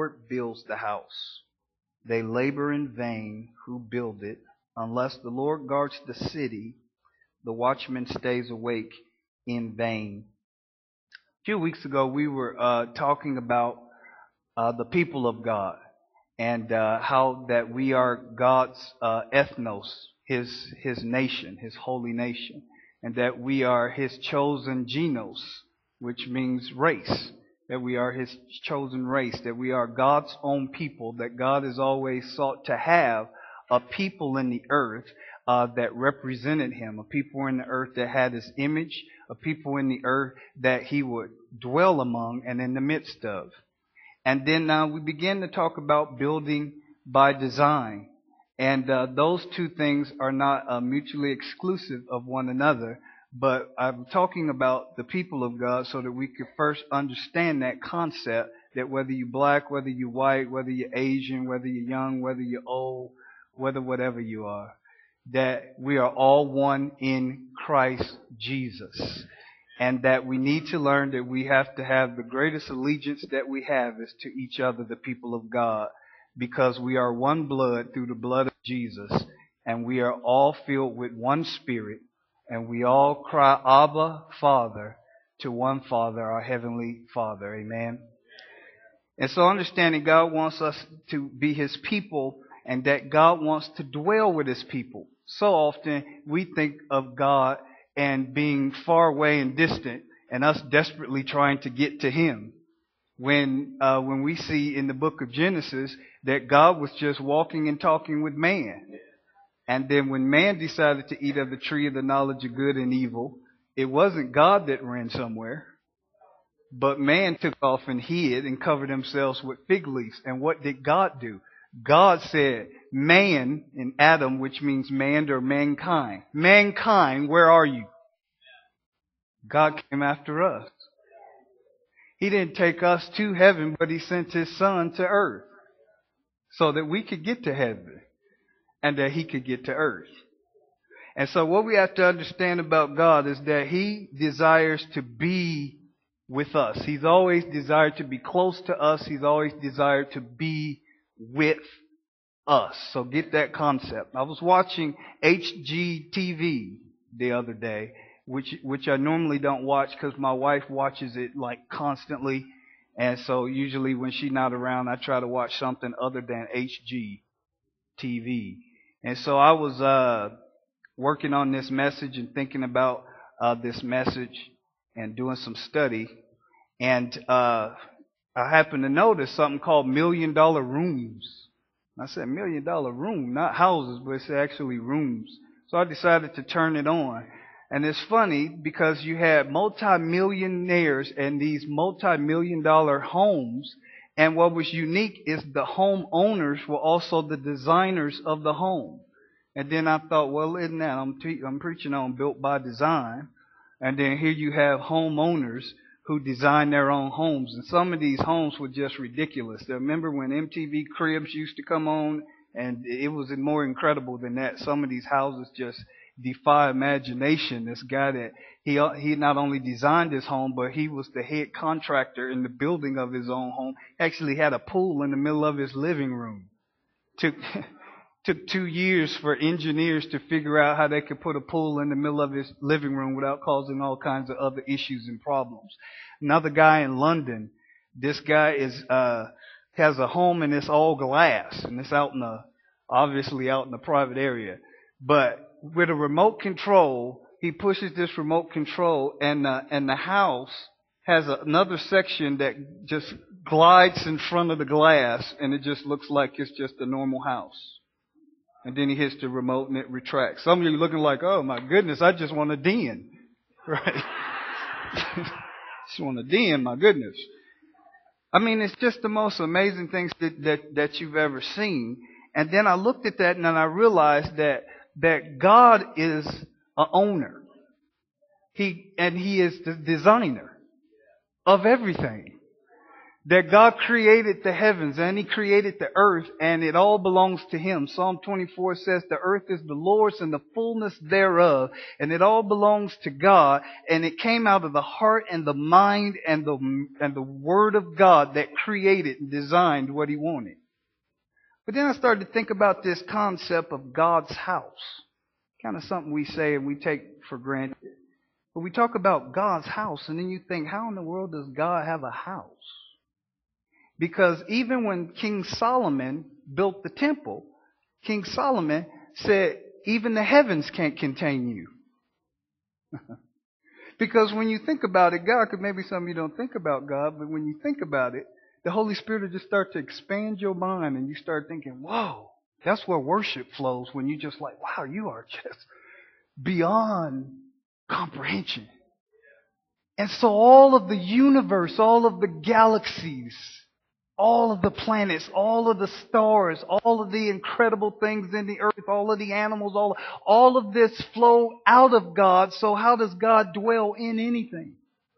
Lord builds the house, they labor in vain who build it. Unless the Lord guards the city, the watchman stays awake in vain. A few weeks ago, we were talking about the people of God and how that we are God's ethnos, His nation, His holy nation, and that we are His chosen genos, which means race. That we are His chosen race, that we are God's own people, that God has always sought to have a people in the earth that represented Him, a people in the earth that had His image, a people in the earth that He would dwell among and in the midst of. And then we begin to talk about building by design. And those two things are not mutually exclusive of one another. But I'm talking about the people of God so that we could first understand that concept that whether you're black, whether you're white, whether you're Asian, whether you're young, whether you're old, whether whatever you are, that we are all one in Christ Jesus. And that we need to learn that we have to have the greatest allegiance that we have is to each other, the people of God, because we are one blood through the blood of Jesus, and we are all filled with one Spirit. And we all cry, Abba, Father, to one Father, our Heavenly Father. Amen. And so understanding God wants us to be His people and that God wants to dwell with His people. So often we think of God and being far away and distant and us desperately trying to get to Him. When we see in the book of Genesis that God was just walking and talking with man. And then when man decided to eat of the tree of the knowledge of good and evil, it wasn't God that ran somewhere, but man took off and hid and covered themselves with fig leaves. And what did God do? God said, man in Adam, which means man or mankind. Mankind, where are you? God came after us. He didn't take us to heaven, but He sent His Son to earth so that we could get to heaven. And that He could get to earth. And so what we have to understand about God is that He desires to be with us. He's always desired to be close to us. He's always desired to be with us. So get that concept. I was watching HGTV the other day, which I normally don't watch because my wife watches it like constantly. And so usually when she's not around, I try to watch something other than HGTV. And so I was working on this message and thinking about this message and doing some study. And I happened to notice something called $1 million rooms. I said $1 million room, not houses, but it's actually rooms. So I decided to turn it on. And it's funny because you had multi-millionaires and these multi-million-dollar homes. And what was unique is the homeowners were also the designers of the home. And then I thought, well, isn't that I'm preaching on built by design. And then here you have homeowners who design their own homes. And some of these homes were just ridiculous. I remember when MTV Cribs used to come on, and it was more incredible than that. Some of these houses just defy imagination. This guy that he not only designed his home, but he was the head contractor in the building of his own home. Actually had a pool in the middle of his living room. Took 2 years for engineers to figure out how they could put a pool in the middle of his living room without causing all kinds of other issues and problems. Another guy in London, this guy has a home and it's all glass, and it's obviously out in the private area. But with a remote control, he pushes this remote control, and the house has another section that just glides in front of the glass, and it just looks like it's just a normal house. And then he hits the remote and it retracts. Some of you are looking like, oh my goodness, I just want a den. Right? Just want a den, my goodness. I mean, it's just the most amazing things that you've ever seen. And then I looked at that and then I realized that God is an owner. He is the designer of everything. That God created the heavens and He created the earth and it all belongs to Him. Psalm 24 says the earth is the Lord's and the fullness thereof, and it all belongs to God, and it came out of the heart and the mind and the Word of God that created and designed what He wanted. But then I started to think about this concept of God's house. Kind of something we say and we take for granted. But we talk about God's house and then you think, how in the world does God have a house? Because even when King Solomon built the temple, King Solomon said, even the heavens can't contain you. Because when you think about it, God, because maybe some of you don't think about God, but when you think about it, the Holy Spirit will just start to expand your mind and you start thinking, whoa, that's where worship flows, when you just like, wow, you are just beyond comprehension. And so all of the universe, all of the galaxies, all of the planets, all of the stars, all of the incredible things in the earth, all of the animals, all of this flow out of God. So how does God dwell in anything?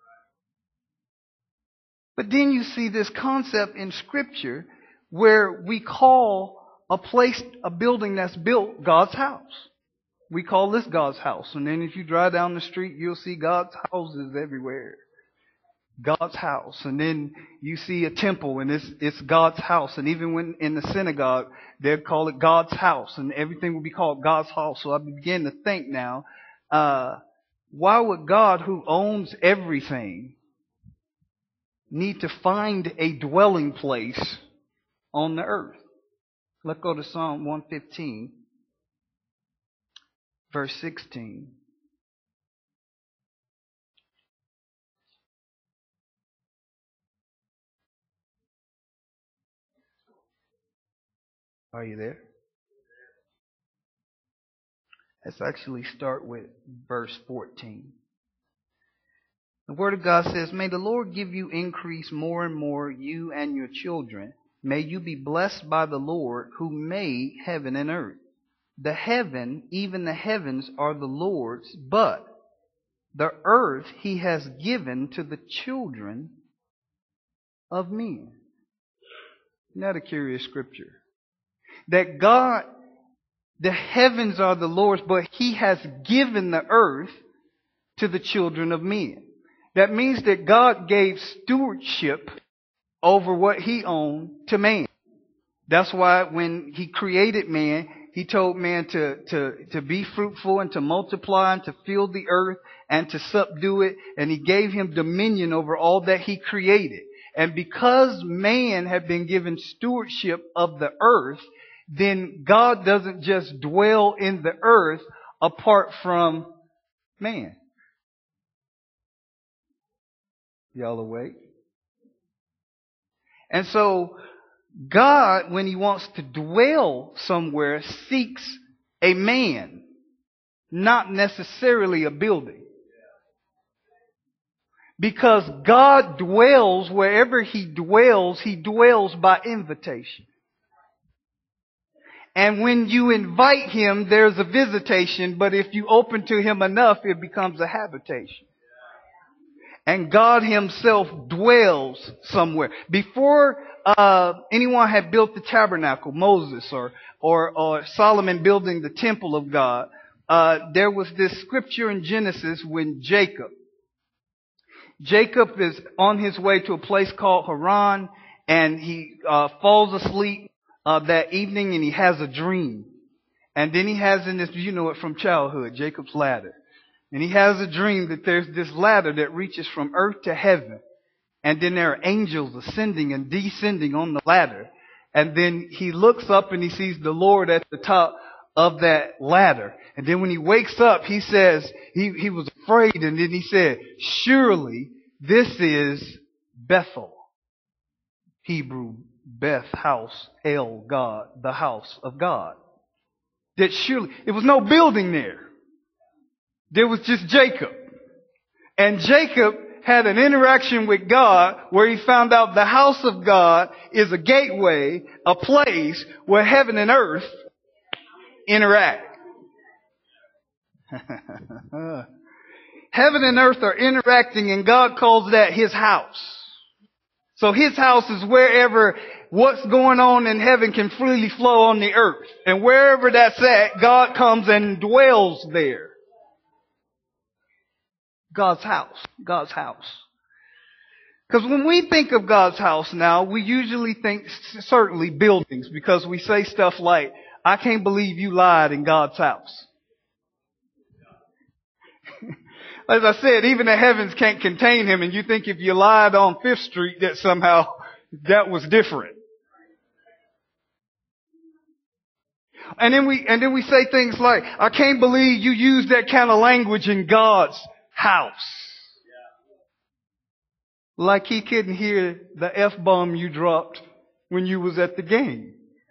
But then you see this concept in Scripture where we call a place, a building that's built, God's house. We call this God's house. And then if you drive down the street, you'll see God's houses everywhere. God's house. And then you see a temple and it's God's house. And even when in the synagogue, they'll call it God's house and everything will be called God's house. So I begin to think now, why would God, who owns everything, need to find a dwelling place on the earth? Let's go to Psalm 115, verse 16. Are you there? Let's actually start with verse 14. The Word of God says, may the Lord give you increase more and more, you and your children. May you be blessed by the Lord who made heaven and earth. The heaven, even the heavens, are the Lord's, but the earth He has given to the children of men. Isn't that a curious scripture? That God, the heavens are the Lord's, but He has given the earth to the children of men. That means that God gave stewardship over what He owned to man. That's why when He created man, He told man to be fruitful and to multiply and to fill the earth and to subdue it. And He gave him dominion over all that He created. And because man had been given stewardship of the earth, then God doesn't just dwell in the earth apart from man. Y'all awake? And so God, when He wants to dwell somewhere, seeks a man, not necessarily a building. Because God dwells wherever He dwells by invitation. And when you invite Him, there's a visitation, but if you open to Him enough, it becomes a habitation. And God Himself dwells somewhere. Before anyone had built the tabernacle, Moses or Solomon building the temple of God, there was this scripture in Genesis when Jacob is on his way to a place called Haran, and he falls asleep that evening and he has a dream. And then he has in this, you know it from childhood, Jacob's ladder. And he has a dream that there's this ladder that reaches from earth to heaven. And then there are angels ascending and descending on the ladder. And then he looks up and he sees the Lord at the top of that ladder. And then when he wakes up, he says, he was afraid. And then he said, surely this is Bethel. Hebrew, Beth, house, El, God, the house of God. That surely, there was no building there. There was just Jacob. And Jacob had an interaction with God where he found out the house of God is a gateway, a place where heaven and earth interact. Heaven and earth are interacting and God calls that His house. So his house is wherever what's going on in heaven can freely flow on the earth. And wherever that's at, God comes and dwells there. God's house. God's house. Because when we think of God's house now, we usually think certainly buildings, because we say stuff like, I can't believe you lied in God's house. As I said, even the heavens can't contain him, and you think if you lied on Fifth Street that somehow that was different. And then we say things like, I can't believe you used that kind of language in God's house. Like he couldn't hear the F-bomb you dropped when you was at the game.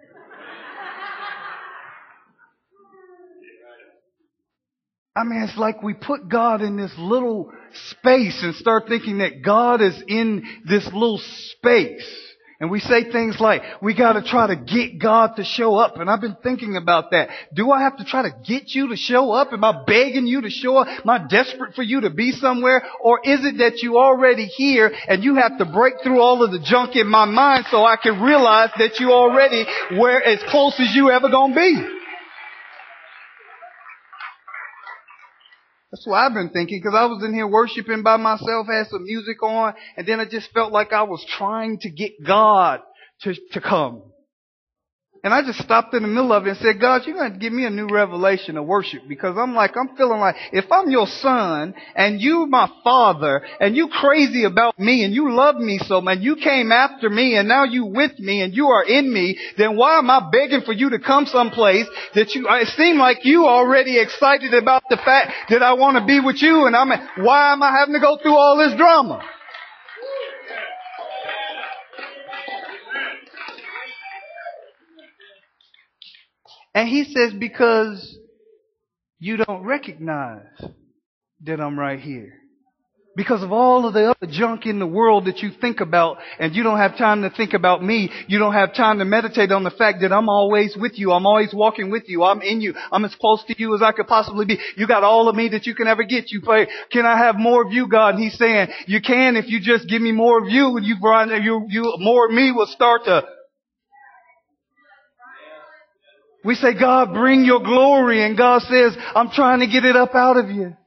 I mean, it's like we put God in this little space and start thinking that God is in this little space. And we say things like, we gotta try to get God to show up. And I've been thinking about that. Do I have to try to get you to show up? Am I begging you to show up? Am I desperate for you to be somewhere? Or is it that you already here and you have to break through all of the junk in my mind so I can realize that you already where as close as you ever gonna be? That's what I've been thinking, because I was in here worshiping by myself, had some music on, and then I just felt like I was trying to get God to come. And I just stopped in the middle of it and said, God, you're going to give me a new revelation of worship, because I'm feeling like if I'm your son and you my father and you crazy about me and you love me so much, you came after me and now you with me and you are in me, then why am I begging for you to come someplace that it seemed like you already excited about the fact that I want to be with you, and why am I having to go through all this drama? And he says, because you don't recognize that I'm right here. Because of all of the other junk in the world that you think about, and you don't have time to think about me. You don't have time to meditate on the fact that I'm always with you. I'm always walking with you. I'm in you. I'm as close to you as I could possibly be. You got all of me that you can ever get. You pray, can I have more of you, God? And he's saying, you can if you just give me more of you, and you more of me will start to. We say, God, bring your glory. And God says, I'm trying to get it up out of you.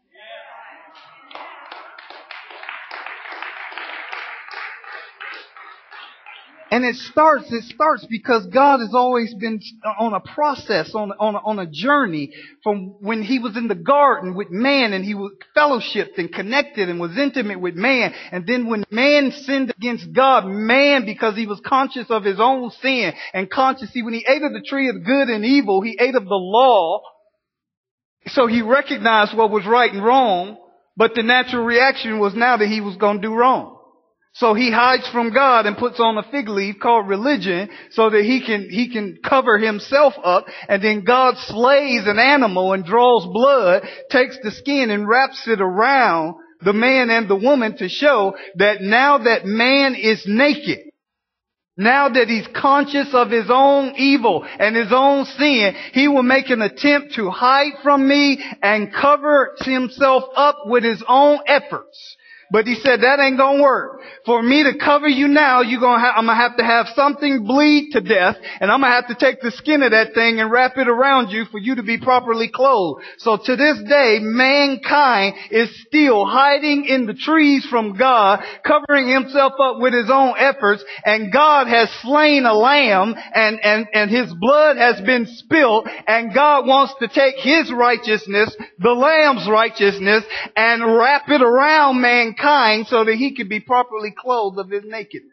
And it starts because God has always been on a process, on a journey from when he was in the garden with man, and he was fellowshipped and connected and was intimate with man. And then when man sinned against God, man, because he was conscious of his own sin and when he ate of the tree of good and evil, he ate of the law. So he recognized what was right and wrong, but the natural reaction was now that he was going to do wrong. So he hides from God and puts on a fig leaf called religion so that he can cover himself up. And then God slays an animal and draws blood, takes the skin and wraps it around the man and the woman to show that now that man is naked, now that he's conscious of his own evil and his own sin, he will make an attempt to hide from me and cover himself up with his own efforts. But he said, that ain't gonna work. For me to cover you now, I'm gonna have to have something bleed to death, and I'm gonna have to take the skin of that thing and wrap it around you for you to be properly clothed. So to this day, mankind is still hiding in the trees from God, covering himself up with his own efforts, and God has slain a lamb, and his blood has been spilled, and God wants to take his righteousness, the lamb's righteousness, and wrap it around mankind so that he could be properly clothed of his nakedness.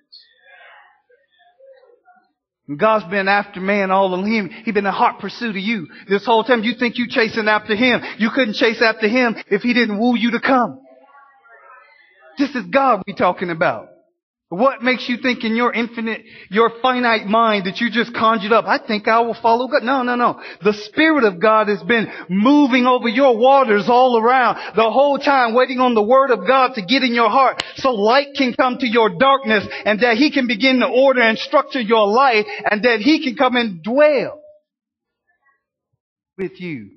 And God's been after man all along. He's been in hot pursuit of you this whole time. You think you chasing after him. You couldn't chase after him if he didn't woo you to come. This is God we're talking about. What makes you think in your finite mind that you just conjured up, I think I will follow God? No. The Spirit of God has been moving over your waters all around the whole time, waiting on the Word of God to get in your heart so light can come to your darkness, and that he can begin to order and structure your life, and that he can come and dwell with you.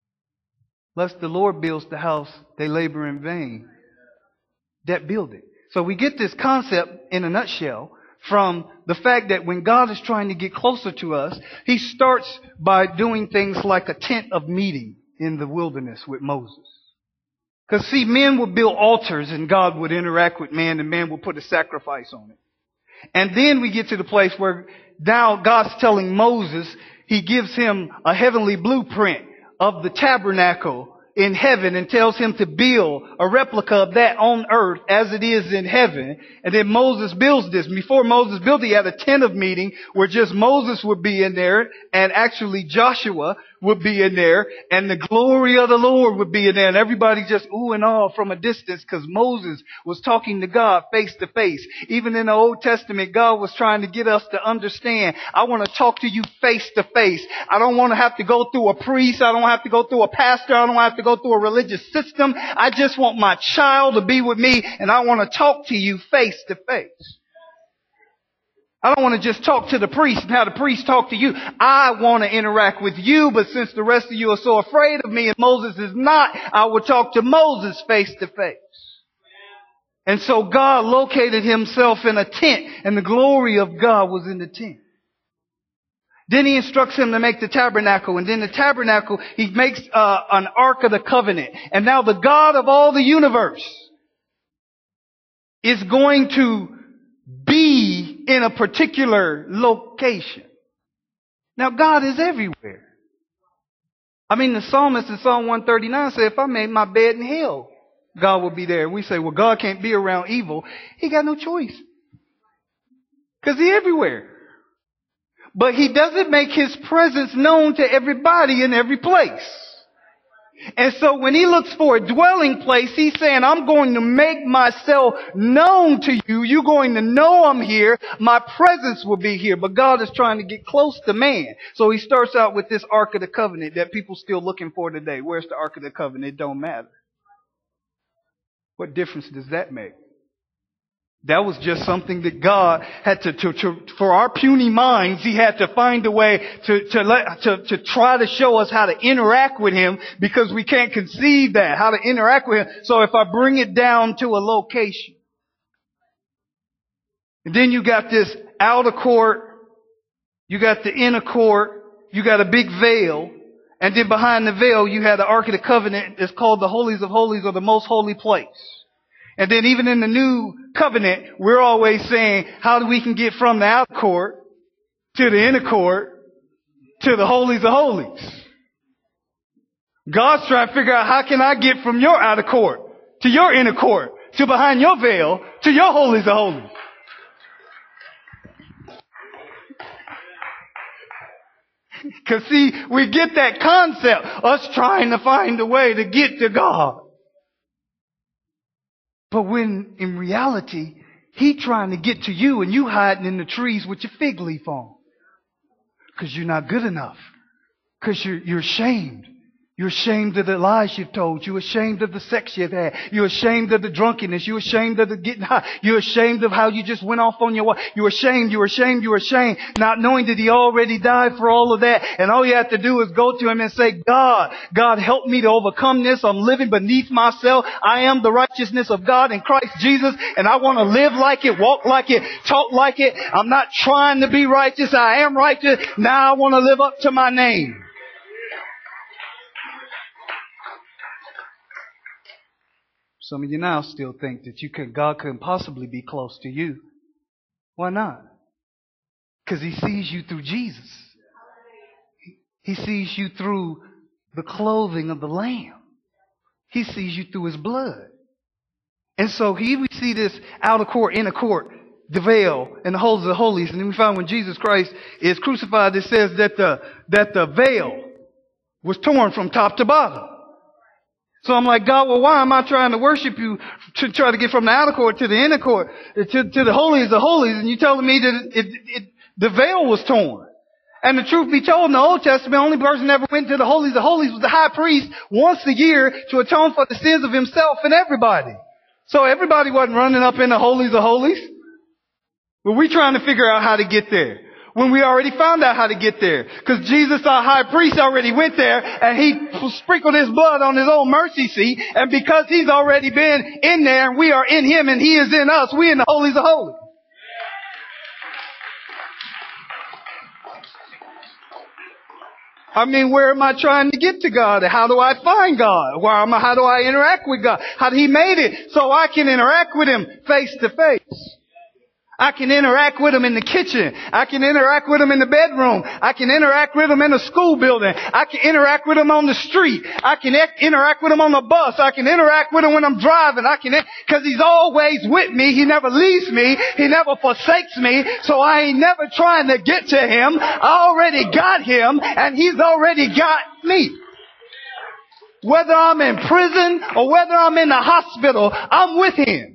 Lest the Lord builds the house, they labor in vain that build it. So we get this concept in a nutshell from the fact that when God is trying to get closer to us, He starts by doing things like a tent of meeting in the wilderness with Moses. Because see, men would build altars and God would interact with man and man would put a sacrifice on it. And then we get to the place where now God's telling Moses, He gives him a heavenly blueprint of the tabernacle in heaven and tells him to build a replica of that on earth as it is in heaven. And then Moses builds this. Before Moses built it, he had a tent of meeting where just Moses would be in there and actually Joshua would be in there and the glory of the Lord would be in there and everybody just ooh and ah from a distance because Moses was talking to God face to face. Even in the Old Testament, God was trying to get us to understand, I want to talk to you face to face. I don't want to have to go through a priest. I don't have to go through a pastor. I don't have to go through a religious system. I just want my child to be with me and I want to talk to you face to face. I don't want to just talk to the priest and have the priest talk to you. I want to interact with you, but since the rest of you are so afraid of me and Moses is not, I will talk to Moses face to face. And so God located Himself in a tent and the glory of God was in the tent. Then He instructs him to make the tabernacle. And then the tabernacle, He makes an Ark of the Covenant. And now the God of all the universe is going to be in a particular location. Now God is everywhere. I mean, the psalmist in Psalm 139 said, if I made my bed in hell, God will be there. We say, well, God can't be around evil. He got no choice. Because He's everywhere. But He doesn't make His presence known to everybody in every place. And so when He looks for a dwelling place, He's saying, I'm going to make myself known to you. You're going to know I'm here. My presence will be here. But God is trying to get close to man. So He starts out with this Ark of the Covenant that people still looking for today. Where's the Ark of the Covenant? It don't matter. What difference does that make? That was just something that God had to for our puny minds, He had to find a way to try to show us how to interact with Him because we can't conceive that, how to interact with Him. So if I bring it down to a location. And then you got this outer court, you got the inner court, you got a big veil, and then behind the veil you had the Ark of the Covenant. It's called the Holies of Holies or the Most Holy Place. And then even in the New Covenant, we're always saying how we can get from the outer court to the inner court to the Holies of Holies. God's trying to figure out how can I get from your outer court to your inner court to behind your veil to your Holies of Holies. Because see, we get that concept, us trying to find a way to get to God. But when in reality, He trying to get to you and you hiding in the trees with your fig leaf on. Because you're not good enough. Because you're ashamed. You're ashamed of the lies you've told. You're ashamed of the sex you've had. You're ashamed of the drunkenness. You're ashamed of the getting high. You're ashamed of how you just went off on your wife. You're ashamed, not knowing that He already died for all of that. And all you have to do is go to Him and say, God, help me to overcome this. I'm living beneath myself. I am the righteousness of God in Christ Jesus. And I want to live like it, walk like it, talk like it. I'm not trying to be righteous. I am righteous. Now I want to live up to my name. Some of you now still think that God couldn't possibly be close to you. Why not? Because He sees you through Jesus. He sees you through the clothing of the Lamb. He sees you through His blood. And so here we see this outer court, inner court, the veil, and the holies of holies. And then we find when Jesus Christ is crucified, it says that the veil was torn from top to bottom. So I'm like, God, well, why am I trying to worship you to try to get from the outer court to the inner court to the holies of holies? And you telling me that the veil was torn. And the truth be told, in the Old Testament, the only person that ever went to the holies of holies was the high priest once a year to atone for the sins of himself and everybody. So everybody wasn't running up in the holies of holies. But we trying to figure out how to get there. when we already found out how to get there. Because Jesus, our high priest, already went there and he sprinkled his blood on his own mercy seat. And because he's already been in there and we are in him and he is in us, we in the holies of holies. I mean, where am I trying to get to God? How do I find God? How do I interact with God? He made it so I can interact with him face to face. I can interact with him in the kitchen. I can interact with him in the bedroom. I can interact with him in a school building. I can interact with him on the street. I can interact with him on the bus. I can interact with him when I'm driving. Because he's always with me. He never leaves me. He never forsakes me. So I ain't never trying to get to him. I already got him and he's already got me. Whether I'm in prison or whether I'm in the hospital, I'm with him.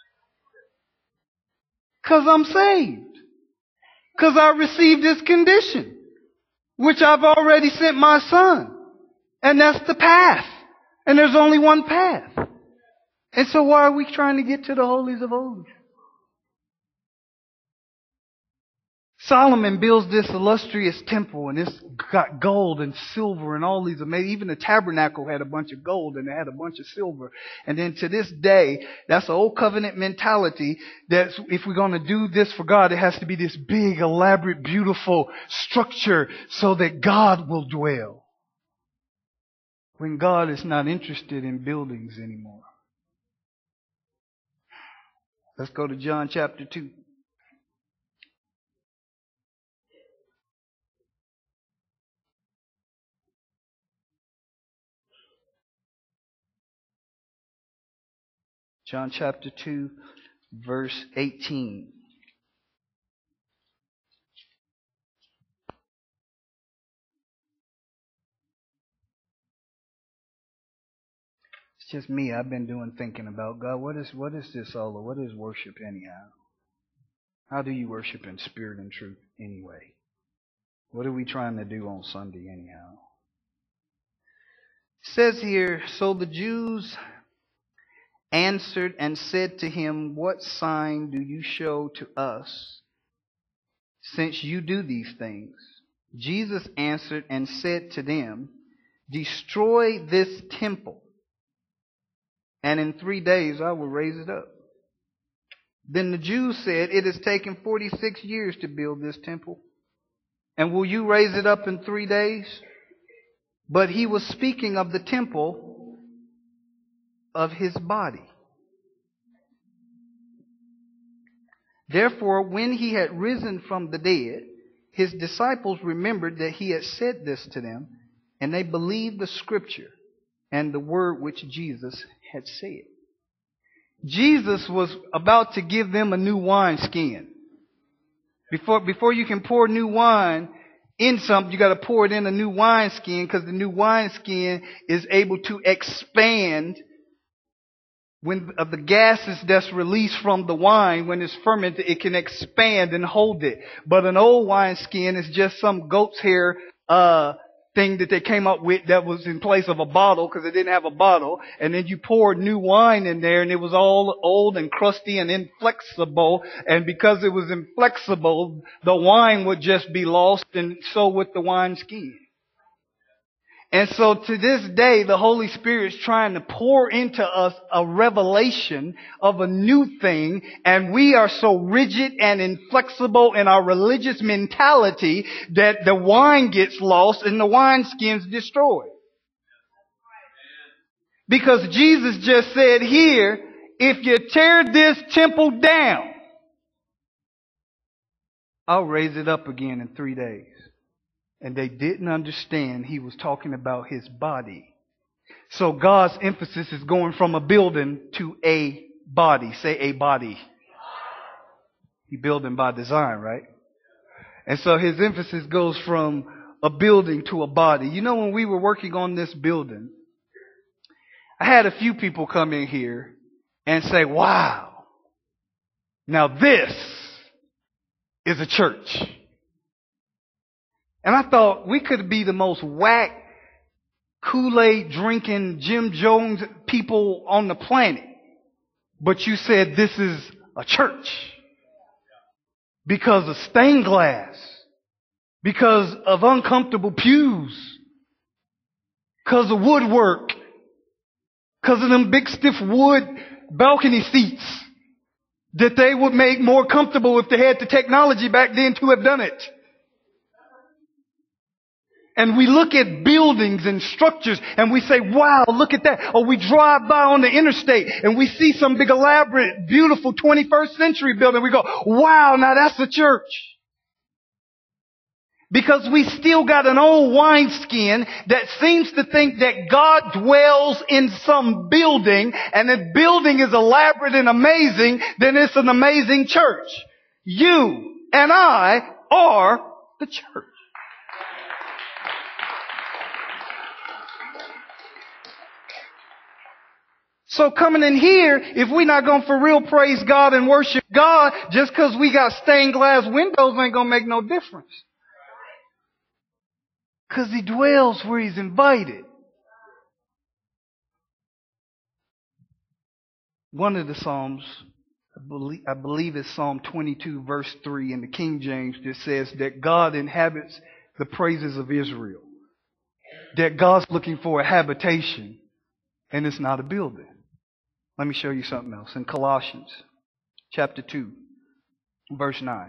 Because I'm saved. Because I received this condition, which I've already sent my son. And that's the path. And there's only one path. And so why are we trying to get to the holies of holies? Solomon builds this illustrious temple, and it's got gold and silver and all these amazing. Even the tabernacle had a bunch of gold and it had a bunch of silver. And then to this day, that's the old covenant mentality that if we're going to do this for God, it has to be this big, elaborate, beautiful structure so that God will dwell. When God is not interested in buildings anymore. Let's go to John chapter 2. John chapter 2, verse 18. It's just me. I've been thinking about God. What is this all of? What is worship anyhow? How do you worship in spirit and truth anyway? What are we trying to do on Sunday anyhow? It says here, so the Jews answered and said to him, what sign do you show to us, since you do these things? Jesus answered and said to them, destroy this temple, and in 3 days I will raise it up. Then the Jews said, it has taken 46 years to build this temple, and will you raise it up in 3 days? But he was speaking of the temple of his body. Therefore, when he had risen from the dead, his disciples remembered that he had said this to them, and they believed the scripture and the word which Jesus had said. Jesus was about to give them a new wineskin. Before you can pour new wine in something, you got to pour it in a new wineskin, because the new wineskin is able to expand when the gases that's released from the wine, when it's fermented, it can expand and hold it. But an old wineskin is just some goat's hair thing that they came up with that was in place of a bottle, because it didn't have a bottle. And then you poured new wine in there, and it was all old and crusty and inflexible. And because it was inflexible, the wine would just be lost, and so would the wineskin. And so to this day, the Holy Spirit is trying to pour into us a revelation of a new thing. And we are so rigid and inflexible in our religious mentality that the wine gets lost and the wineskin's destroyed. Because Jesus just said here, if you tear this temple down, I'll raise it up again in 3 days. And they didn't understand he was talking about his body. So God's emphasis is going from a building to a body. Say a body. He building by design, right? And so his emphasis goes from a building to a body. You know, when we were working on this building, I had a few people come in here and say, wow, now this is a church. And I thought we could be the most whack, Kool-Aid drinking Jim Jones people on the planet. But you said this is a church. Because of stained glass because of uncomfortable pews, because of woodwork, because of them big stiff wood balcony seats that they would make more comfortable if they had the technology back then to have done it. And we look at buildings and structures and we say, wow, look at that. Or we drive by on the interstate and we see some big elaborate, beautiful 21st century building. We go, wow, now that's a church. Because we still got an old wineskin that seems to think that God dwells in some building, and if building is elaborate and amazing, then it's an amazing church. You and I are the church. So coming in here, if we're not going to for real praise God and worship God, just because we got stained glass windows ain't going to make no difference. Because He dwells where He's invited. One of the Psalms, I believe it's Psalm 22 verse 3 in the King James, that says that God inhabits the praises of Israel. That God's looking for a habitation, and it's not a building. Let me show you something else. In Colossians chapter 2, verse 9.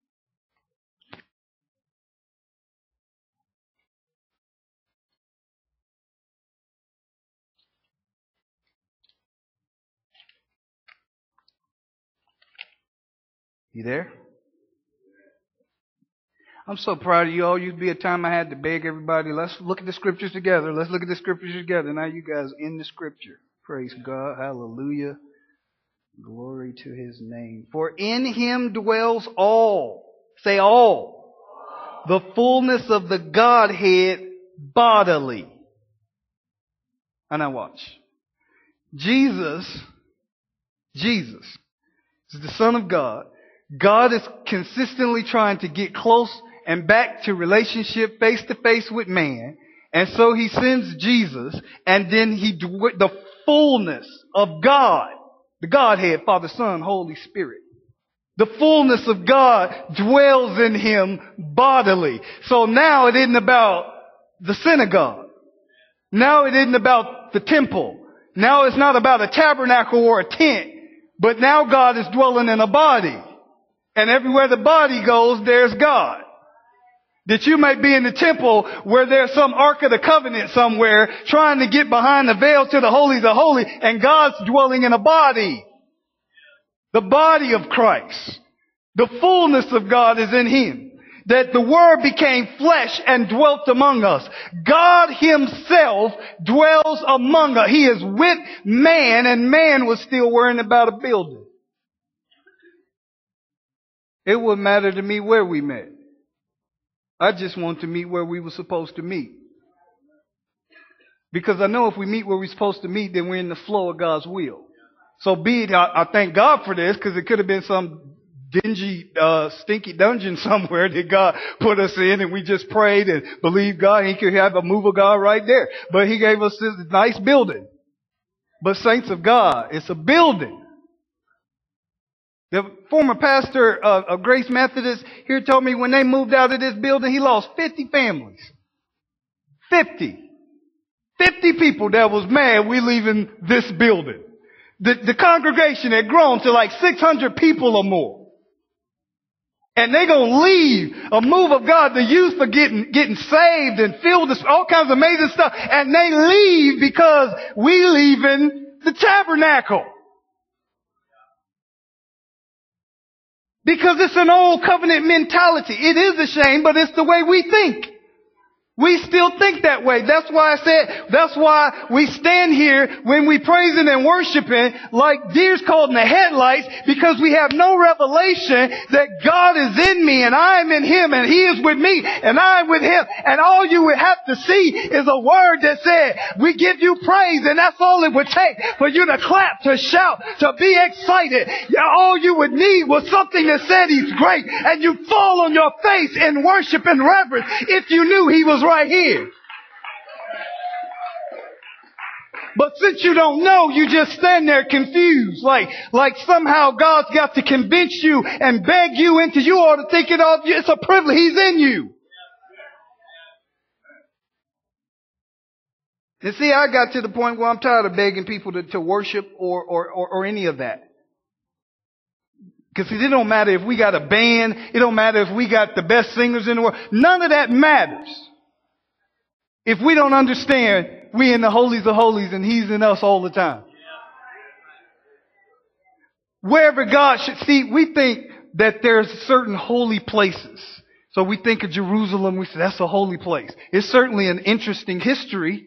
You there? I'm so proud of you all. Used to be a time I had to beg everybody, let's look at the scriptures together. Let's look at the scriptures together. Now you guys in the scripture. Praise God. Hallelujah. Glory to His name. For in Him dwells all. Say all. The fullness of the Godhead bodily. And now watch. Jesus is the Son of God. God is consistently trying to get close and back to relationship face to face with man. And so He sends Jesus, and then the fullness of God, the Godhead, Father, Son, Holy Spirit. The fullness of God dwells in Him bodily. So now it isn't about the synagogue. Now it isn't about the temple. Now it's not about a tabernacle or a tent. But now God is dwelling in a body. And everywhere the body goes, there's God. That you may be in the temple where there's some Ark of the Covenant somewhere trying to get behind the veil to the holies of holies, and God's dwelling in a body. The body of Christ. The fullness of God is in Him. That the Word became flesh and dwelt among us. God Himself dwells among us. He is with man, and man was still worrying about a building. It wouldn't matter to me where we met. I just want to meet where we were supposed to meet. Because I know if we meet where we're supposed to meet, then we're in the flow of God's will. So be it, I thank God for this, because it could have been some dingy, stinky dungeon somewhere that God put us in, and we just prayed and believed God. He could have a move of God right there. But He gave us this nice building. But saints of God, it's a building. The former pastor of Grace Methodist here told me when they moved out of this building, he lost 50 families. 50 people that was mad we leaving this building. The congregation had grown to like 600 people or more. And they're going to leave a move of God. The youth are getting saved and filled with all kinds of amazing stuff. And they leave because we leaving the tabernacle. Because it's an old covenant mentality. It is a shame, but it's the way we think. We still think that way. That's why we stand here when we praising and worshiping like deers caught in the headlights, because we have no revelation that God is in me and I am in Him and He is with me and I am with Him. And all you would have to see is a word that said, we give you praise, and that's all it would take for you to clap, to shout, to be excited. All you would need was something that said He's great, and you fall on your face in worship and reverence if you knew He was right here. But since you don't know, you just stand there confused, like somehow God's got to convince you and beg you into, you ought to think it's a privilege. He's in you. And see, I got to the point where I'm tired of begging people to worship or any of that. Because it don't matter if we got a band. It don't matter if we got the best singers in the world. None of that matters. If we don't understand we in the holies of holies and He's in us all the time. Wherever God should see, we think that there's certain holy places. So we think of Jerusalem, we say that's a holy place. It's certainly an interesting history.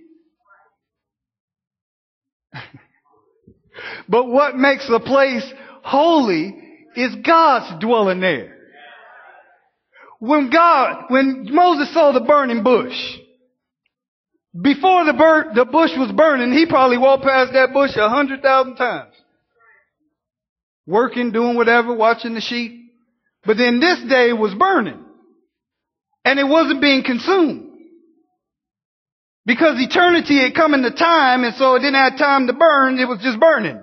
But what makes a place holy is God's dwelling there. When Moses saw the burning bush, before the bush was burning, he probably walked past that bush 100,000 times. Working, doing whatever, watching the sheep. But then this day it was burning. And it wasn't being consumed. Because eternity had come into time, and so it didn't have time to burn, it was just burning.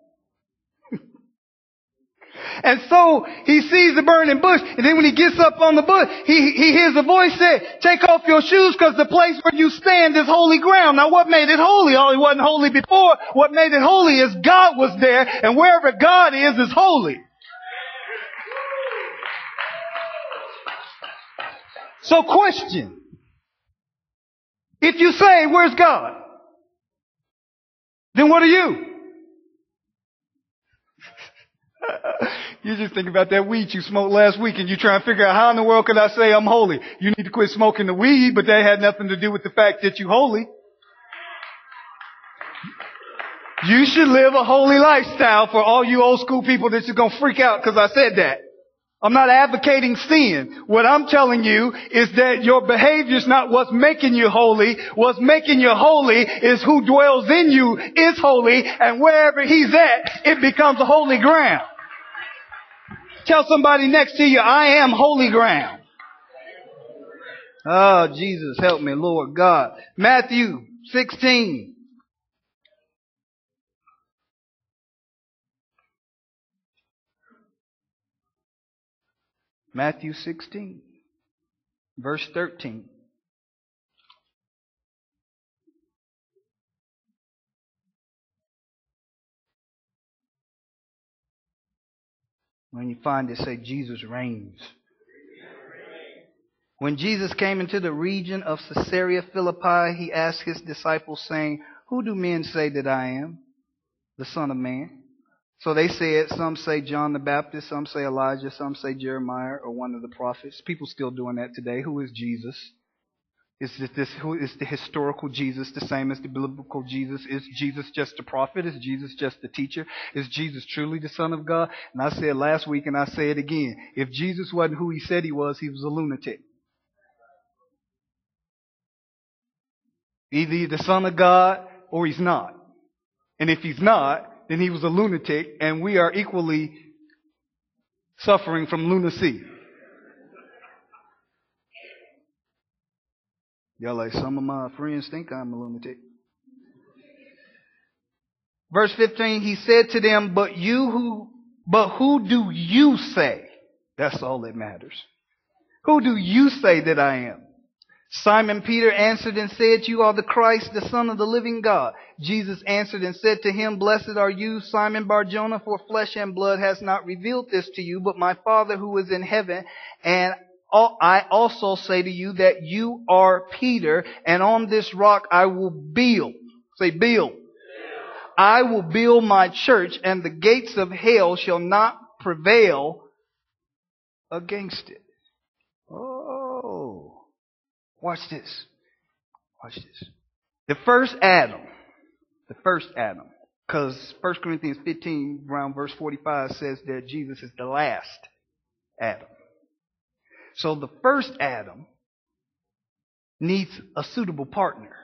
And so he sees the burning bush, and then when he gets up on the bush, he hears a voice say, take off your shoes because the place where you stand is holy ground. Now what made it holy? Oh, it wasn't holy before. What made it holy is God was there, and wherever God is holy. So question. If you say, where's God? Then what are you? You just think about that weed you smoked last week and you try and figure out how in the world could I say I'm holy? You need to quit smoking the weed, but that had nothing to do with the fact that you're holy. You should live a holy lifestyle for all you old school people that's just going to freak out because I said that. I'm not advocating sin. What I'm telling you is that your behavior is not what's making you holy. What's making you holy is who dwells in you is holy, and wherever He's at, it becomes a holy ground. Tell somebody next to you, I am holy ground. Oh, Jesus, help me, Lord God. Matthew 16. Matthew 16, verse 13. When you find it, say, Jesus reigns. When Jesus came into the region of Caesarea Philippi, He asked His disciples, saying, who do men say that I am, the Son of Man? So they said, some say John the Baptist, some say Elijah, some say Jeremiah or one of the prophets. People still doing that today. Who is Jesus? Who is the historical Jesus the same as the biblical Jesus? Is Jesus just a prophet? Is Jesus just a teacher? Is Jesus truly the Son of God? And I said last week and I say it again. If Jesus wasn't who He said He was a lunatic. Either He's the Son of God or He's not. And if He's not, then He was a lunatic, and we are equally suffering from lunacy. Y'all like, some of my friends think I'm a lunatic. Verse 15, He said to them, but who do you say? That's all that matters. Who do you say that I am? Simon Peter answered and said, you are the Christ, the Son of the living God. Jesus answered and said to him, blessed are you, Simon Bar-Jonah, for flesh and blood has not revealed this to you, but my Father who is in heaven. And I also say to you that you are Peter, and on this rock I will build. Say build. I will build my church, and the gates of hell shall not prevail against it. Oh. Watch this. Watch this. The first Adam. Because 1 Corinthians 15, around verse 45, says that Jesus is the last Adam. So the first Adam needs a suitable partner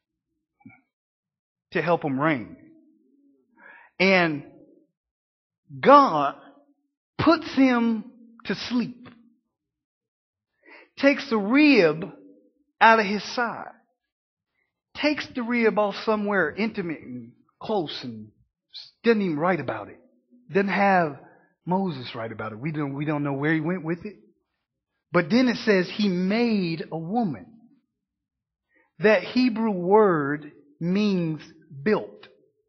to help him reign. And God puts him to sleep. Takes the rib out of his side. Takes the rib off somewhere intimate and close and doesn't even write about it. Doesn't have Moses write about it. We don't know where he went with it. But then it says He made a woman. That Hebrew word means built.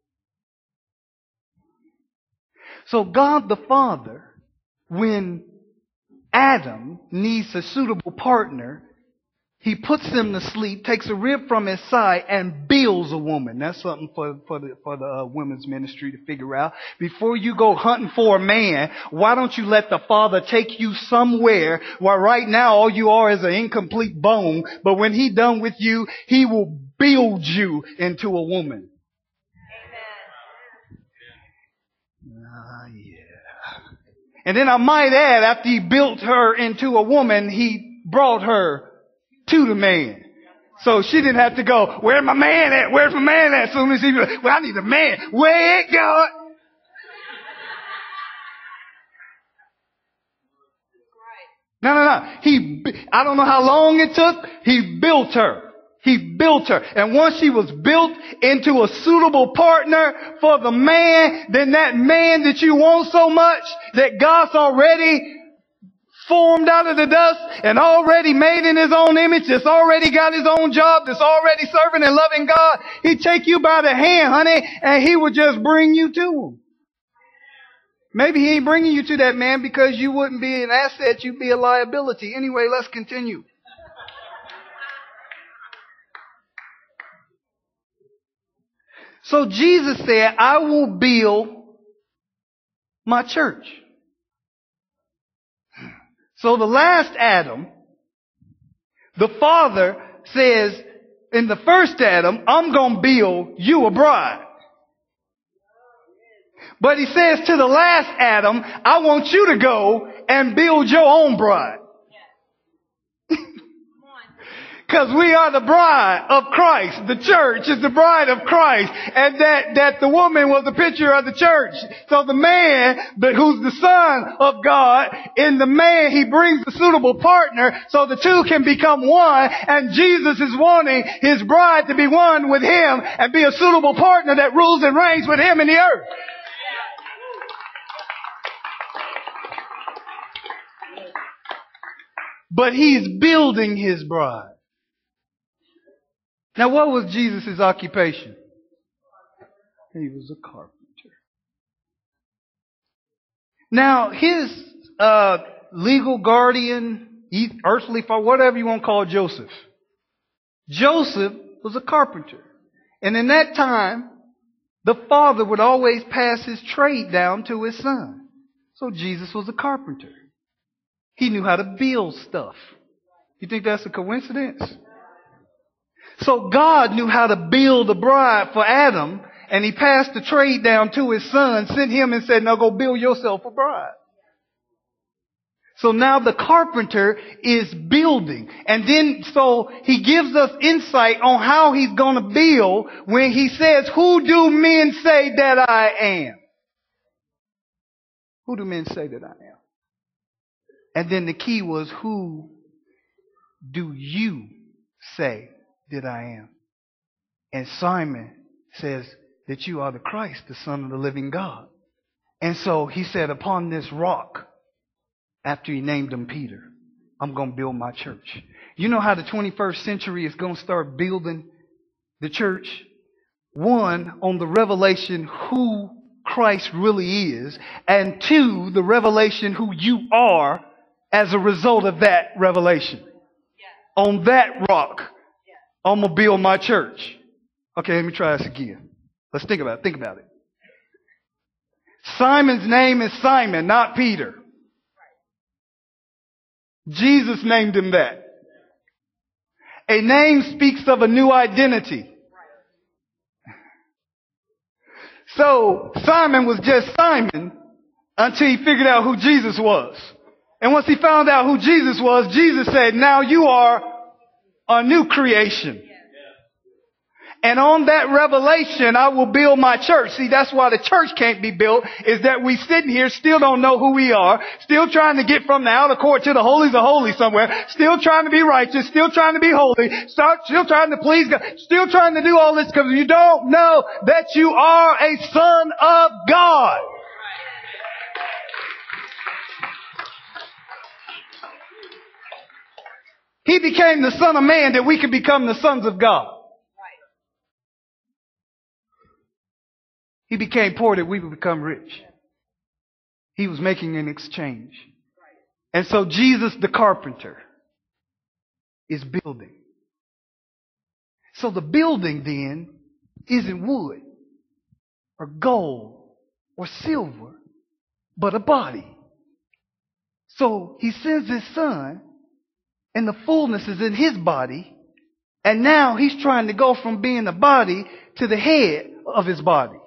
So God the Father, when Adam needs a suitable partner, He puts him to sleep, takes a rib from his side, and builds a woman. That's something for the women's ministry to figure out. Before you go hunting for a man, why don't you let the Father take you somewhere where right now all you are is an incomplete bone, but when He done with you, He will build you into a woman. Yeah. And then I might add, after He built her into a woman, He brought her to the man. So she didn't have to go, where's my man at? Where's my man at? As soon as he was, well, I need a man. Where it going? No. I don't know how long it took. He built her. He built her. And once she was built into a suitable partner for the man, then that man that you want so much, that God's already formed out of the dust and already made in His own image, that's already got his own job, that's already serving and loving God, He'd take you by the hand, honey, and He would just bring you to Him. Maybe He ain't bringing you to that man because you wouldn't be an asset, you'd be a liability. Anyway, let's continue. So Jesus said, I will build my church. So the last Adam, the Father says, in the first Adam, I'm going to build you a bride. But He says to the last Adam, I want you to go and build your own bride. Because we are the bride of Christ. The church is the bride of Christ. And that the woman was a picture of the church. So the man, who's the Son of God, in the man, He brings a suitable partner so the two can become one. And Jesus is wanting His bride to be one with Him and be a suitable partner that rules and reigns with Him in the earth. But He's building His bride. Now, what was Jesus' occupation? He was a carpenter. Now, his legal guardian, earthly father, whatever you want to call Joseph. Joseph was a carpenter. And in that time, the father would always pass his trade down to his son. So Jesus was a carpenter. He knew how to build stuff. You think that's a coincidence? So God knew how to build a bride for Adam, and He passed the trade down to His son, sent him and said, now go build yourself a bride. So now the carpenter is building. And then, so He gives us insight on how He's going to build when He says, who do men say that I am? Who do men say that I am? And then the key was, who do you say that I am? And Simon says that you are the Christ, the Son of the living God. And so he said, upon this rock, after He named him Peter, I'm going to build my church. You know how the 21st century is going to start building the church? One, on the revelation who Christ really is, and two, the revelation who you are as a result of that revelation. Yeah. On that rock, I'm going to build my church. Okay, let me try this again. Let's think about it. Think about it. Simon's name is Simon, not Peter. Jesus named him that. A name speaks of a new identity. So Simon was just Simon until he figured out who Jesus was. And once he found out who Jesus was, Jesus said, now you are a new creation. And on that revelation, I will build my church. See, that's why the church can't be built, is that we sitting here still don't know who we are, still trying to get from the outer court to the holies of holies somewhere, still trying to be righteous, still trying to be holy, still trying to please God, still trying to do all this because you don't know that you are a son of God. He became the Son of Man that we could become the sons of God. He became poor that we would become rich. He was making an exchange. And so Jesus the carpenter is building. So the building then isn't wood or gold or silver, but a body. So he sends his son, and the fullness is in his body, and now he's trying to go from being the body to the head of his body.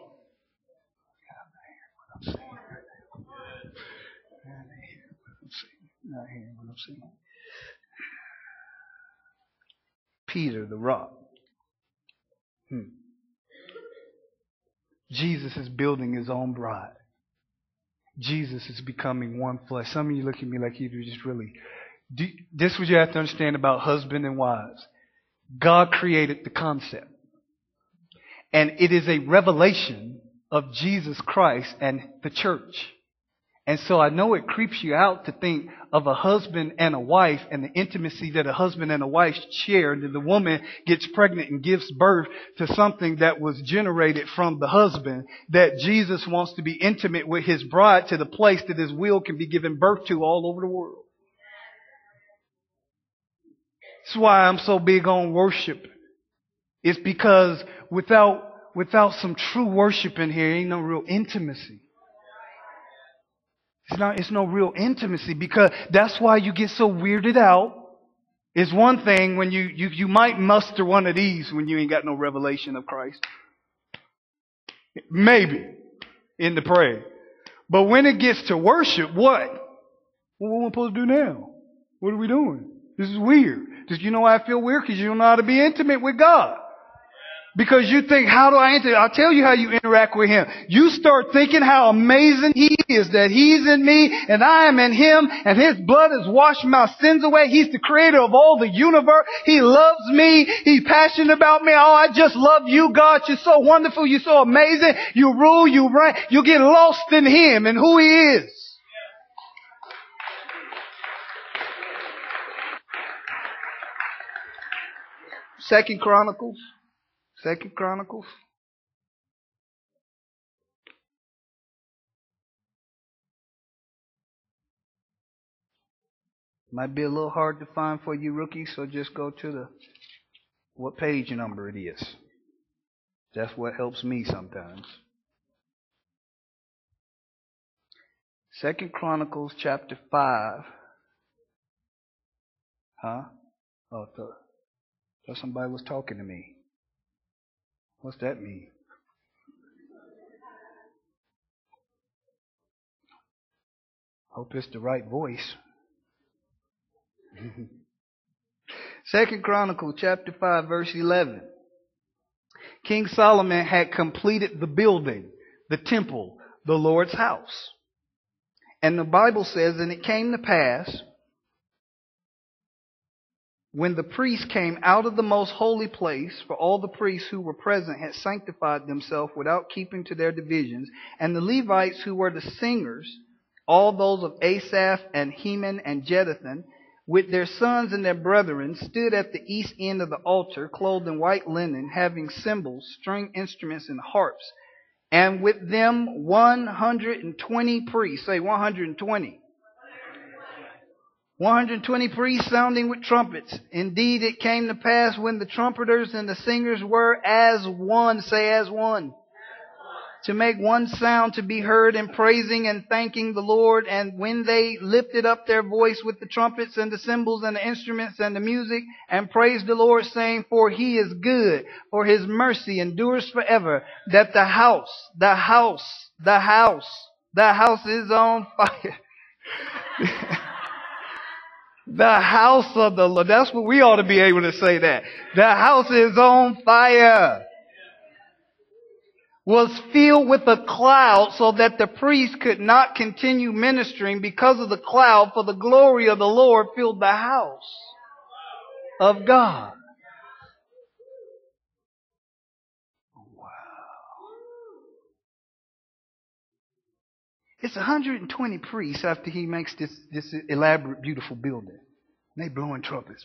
Not hearing what I'm saying. Peter the rock. Jesus is building his own bride. Jesus is becoming one flesh. Some of you look at me like you just really... This is what you have to understand about husband and wives. God created the concept. And it is a revelation of Jesus Christ and the church. And so I know it creeps you out to think of a husband and a wife and the intimacy that a husband and a wife share. And the woman gets pregnant and gives birth to something that was generated from the husband. That Jesus wants to be intimate with his bride to the place that his will can be given birth to all over the world. That's why I'm so big on worship. It's because without some true worship in here, ain't no real intimacy. It's no real intimacy, because that's why you get so weirded out. It's one thing when you might muster one of these when you ain't got no revelation of Christ. Maybe in the prayer. But when it gets to worship, what? What are we supposed to do now? What are we doing? This is weird. You know why I feel weird? Because you don't know how to be intimate with God. Because you think, how do I enter? I'll tell you how you interact with Him. You start thinking how amazing He is, that He's in me and I am in Him, and His blood has washed my sins away. He's the creator of all the universe. He loves me. He's passionate about me. Oh, I just love you, God. You're so wonderful. You're so amazing. You rule, you reign. You get lost in Him and who He is. Second Chronicles. Might be a little hard to find for you rookies, so just go to what page number it is. That's what helps me sometimes. Second Chronicles chapter 5. Huh? Oh, I thought somebody was talking to me. What's that mean? Hope it's the right voice. Second Chronicles chapter 5 verse 11. King Solomon had completed the building, the temple, the Lord's house. And the Bible says, and it came to pass, when the priests came out of the most holy place, for all the priests who were present had sanctified themselves without keeping to their divisions, and the Levites who were the singers, all those of Asaph and Heman and Jeduthun, with their sons and their brethren, stood at the east end of the altar, clothed in white linen, having cymbals, string instruments, and harps. And with them 120 priests. Say 120. 120 priests sounding with trumpets. Indeed, it came to pass when the trumpeters and the singers were as one. Say as one. To make one sound to be heard in praising and thanking the Lord. And when they lifted up their voice with the trumpets and the cymbals and the instruments and the music, and praised the Lord, saying, for He is good, for His mercy endures forever, that the house is on fire. The house of the Lord. That's what we ought to be able to say that. The house is on fire. Was filled with a cloud, so that the priest could not continue ministering because of the cloud, for the glory of the Lord filled the house of God. Wow. It's 120 priests after he makes this elaborate, beautiful building. And they blowing trumpets.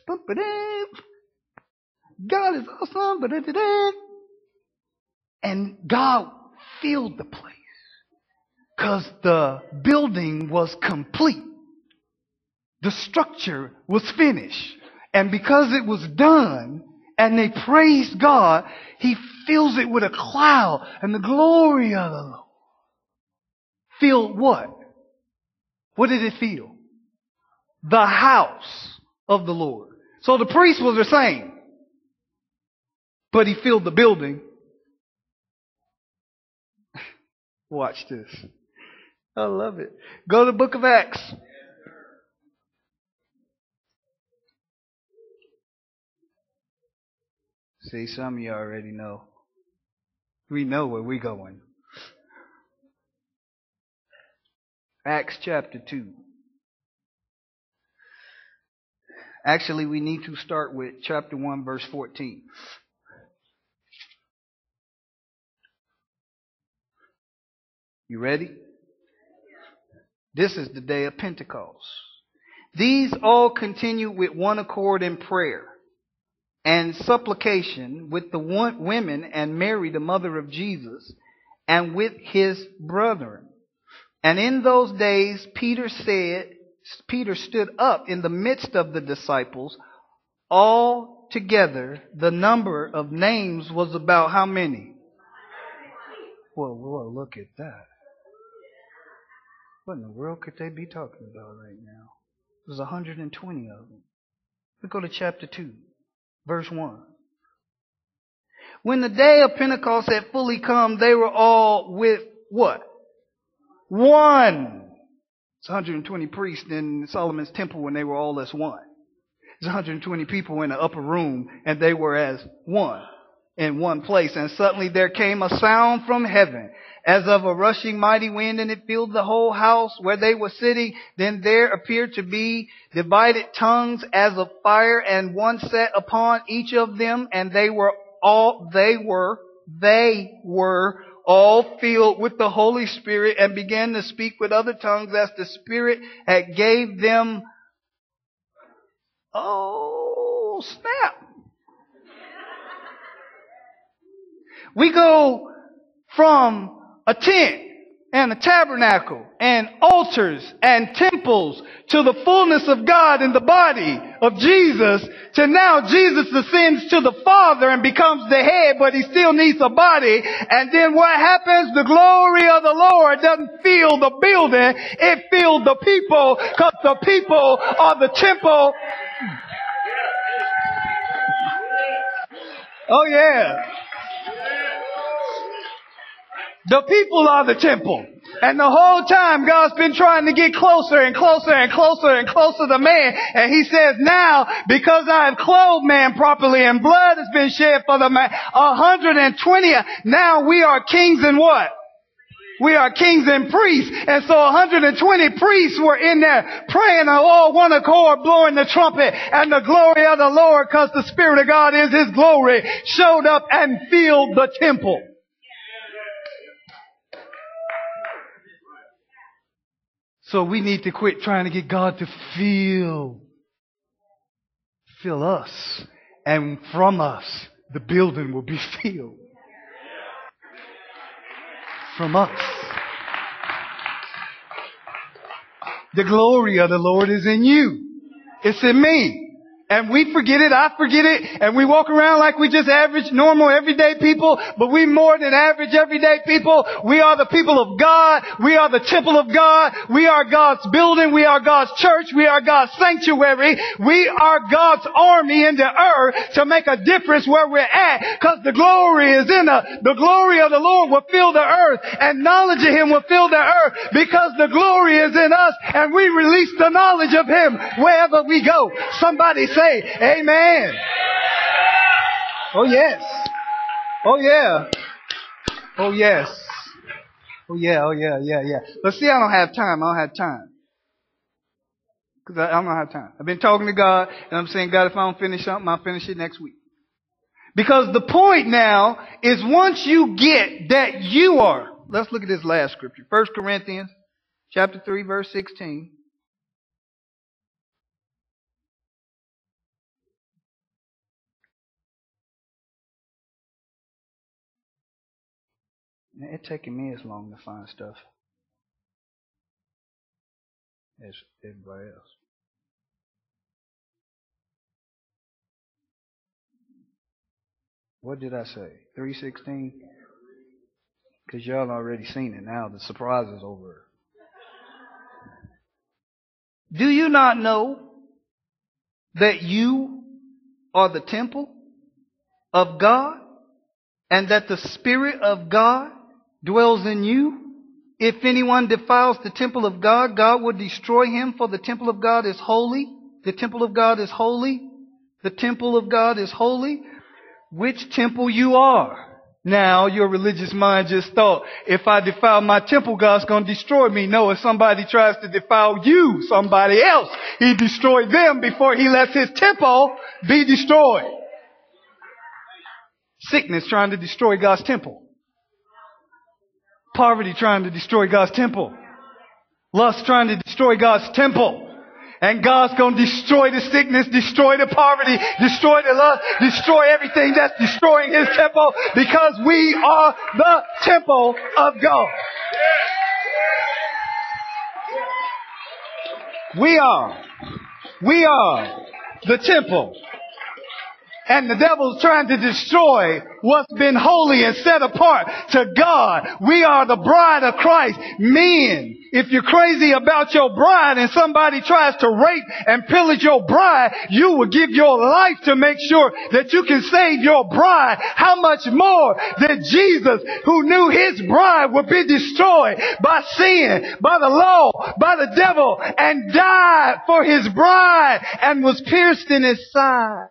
God is awesome. And God filled the place. Because the building was complete. The structure was finished. And because it was done, and they praised God, He fills it with a cloud, and the glory of the Lord filled what? What did it fill? The house of the Lord. So the priest was the same, but he filled the building. Watch this. I love it. Go to the book of Acts. See, some of you already know. We know where we're going. Acts chapter 2. Actually, we need to start with chapter 1, verse 14. You ready? This is the day of Pentecost. These all continued with one accord in prayer and supplication with the women and Mary, the mother of Jesus, and with his brethren. And in those days, Peter stood up in the midst of the disciples. All together, the number of names was about how many? Whoa, look at that. What in the world could they be talking about right now? There's 120 of them. We go to chapter 2, verse 1. When the day of Pentecost had fully come, they were all with what? One. It's 120 priests in Solomon's temple when they were all as one. There's 120 people in the upper room and they were as one in one place. And suddenly there came a sound from heaven as of a rushing mighty wind, and it filled the whole house where they were sitting. Then there appeared to be divided tongues as of fire, and one sat upon each of them, and they were all filled with the Holy Spirit and began to speak with other tongues as the Spirit had gave them. Oh, snap. We go from a tent and a tabernacle and altars and temples to the fullness of God in the body of Jesus, to now Jesus ascends to the Father and becomes the head, but He still needs a body. And then what happens? The glory of the Lord doesn't fill the building, it filled the people, because the people are the temple. Oh yeah. The people are the temple. And the whole time God's been trying to get closer and closer and closer and closer to man. And He says, now, because I have clothed man properly and blood has been shed for the man, 120, now we are kings and what? We are kings and priests. And so 120 priests were in there praying on all one accord, blowing the trumpet, and the glory of the Lord, because the Spirit of God is His glory, showed up and filled the temple. So we need to quit trying to get God to fill us. And from us, the building will be filled. From us. The glory of the Lord is in you. It's in me. And we forget it, I forget it, and we walk around like we just average, normal, everyday people, but we more than average, everyday people. We are the people of God. We are the temple of God. We are God's building. We are God's church. We are God's sanctuary. We are God's army in the earth to make a difference where we're at, because the glory is in us. The glory of the Lord will fill the earth, and knowledge of Him will fill the earth, because the glory is in us, and we release the knowledge of Him wherever we go. Somebody say amen. Oh yes. Oh yeah. Oh yes. Oh yeah. But see, I don't have time. Because I don't have time. I've been talking to God, and I'm saying, God, if I don't finish something, I'll finish it next week. Because the point now is, once you get that you are, let's look at this last scripture. 1 Corinthians chapter 3, verse 16. It's taking me as long to find stuff as everybody else. What did I say? 3:16? Because y'all already seen it now. The surprise is over. Do you not know that you are the temple of God and that the Spirit of God dwells in you? If anyone defiles the temple of God, God will destroy him, for the temple of God is holy. The temple of God is holy. The temple of God is holy. Which temple you are? Now, your religious mind just thought, if I defile my temple, God's going to destroy me. No, if somebody tries to defile you, somebody else, He destroyed them before He lets His temple be destroyed. Sickness trying to destroy God's temple. Poverty trying to destroy God's temple. Lust trying to destroy God's temple. And God's going to destroy the sickness, destroy the poverty, destroy the lust, destroy everything that's destroying His temple, because we are the temple of God. We are the temple. And the devil's trying to destroy what's been holy and set apart to God. We are the bride of Christ. Men, if you're crazy about your bride and somebody tries to rape and pillage your bride, you will give your life to make sure that you can save your bride. How much more than Jesus, who knew His bride would be destroyed by sin, by the law, by the devil, and died for His bride and was pierced in His side.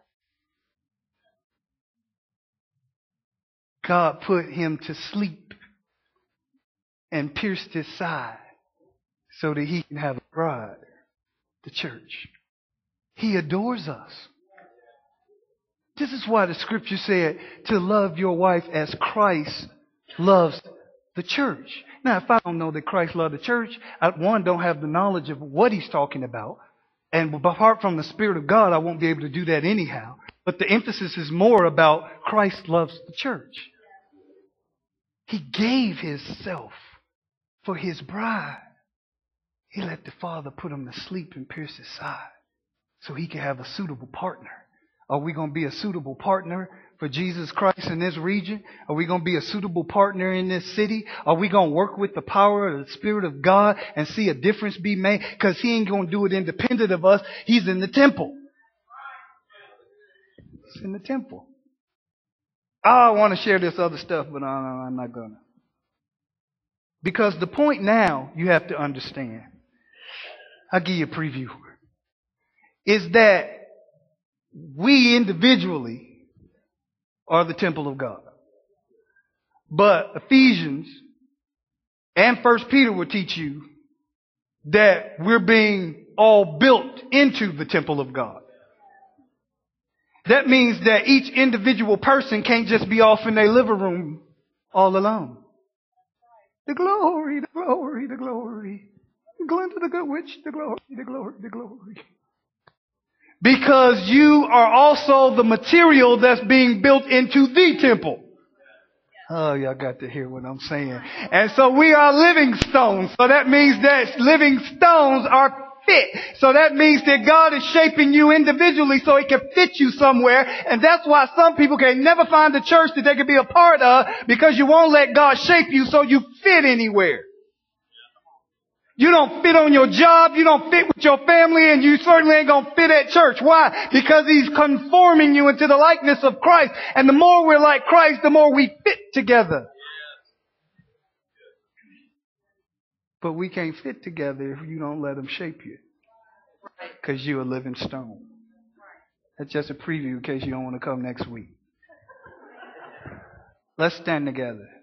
God put Him to sleep and pierced His side so that He can have a bride, the church. He adores us. This is why the scripture said to love your wife as Christ loves the church. Now, if I don't know that Christ loved the church, I, one, don't have the knowledge of what He's talking about. And apart from the Spirit of God, I won't be able to do that anyhow. But the emphasis is more about Christ loves the church. He gave Himself for His bride. He let the Father put Him to sleep and pierce His side so He could have a suitable partner. Are we going to be a suitable partner for Jesus Christ in this region? Are we going to be a suitable partner in this city? Are we going to work with the power of the Spirit of God and see a difference be made? Because He ain't going to do it independent of us. He's in the temple. He's in the temple. I want to share this other stuff, but I'm not going to. Because the point now you have to understand, I'll give you a preview, is that we individually are the temple of God. But Ephesians and 1 Peter will teach you that we're being all built into the temple of God. That means that each individual person can't just be off in their living room all alone. The glory, the glory, the glory. Glenda the good witch, the glory, the glory, the glory. Because you are also the material that's being built into the temple. Oh, y'all got to hear what I'm saying. And so we are living stones. So that means that living stones are fit. So that means that God is shaping you individually so He can fit you somewhere. And that's why some people can never find a church that they can be a part of, because you won't let God shape you so you fit anywhere. You don't fit on your job, you don't fit with your family, and you certainly ain't gonna fit at church. Why? Because He's conforming you into the likeness of Christ. And the more we're like Christ, the more we fit together. But we can't fit together if you don't let Him shape you. Because you're a living stone. That's just a preview in case you don't want to come next week. Let's stand together.